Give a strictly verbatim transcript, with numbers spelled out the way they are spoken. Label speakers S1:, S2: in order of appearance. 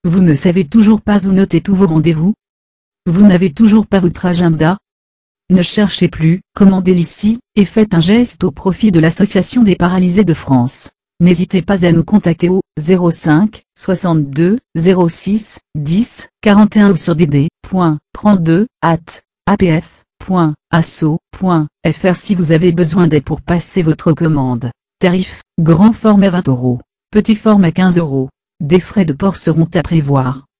S1: Vous ne savez toujours pas où noter tous vos rendez-vous? Vous n'avez toujours pas votre agenda? Ne cherchez plus, commandez ici, et faites un geste au profit de l'Association des paralysés de France. N'hésitez pas à nous contacter au zéro cinq soixante-deux zéro six dix quarante et un ou sur d d point trente-deux arobase a p f point asso point f r si vous avez besoin d'aide pour passer votre commande. Tarif, grand format vingt euros, petit format quinze euros. Des frais de port seront à prévoir.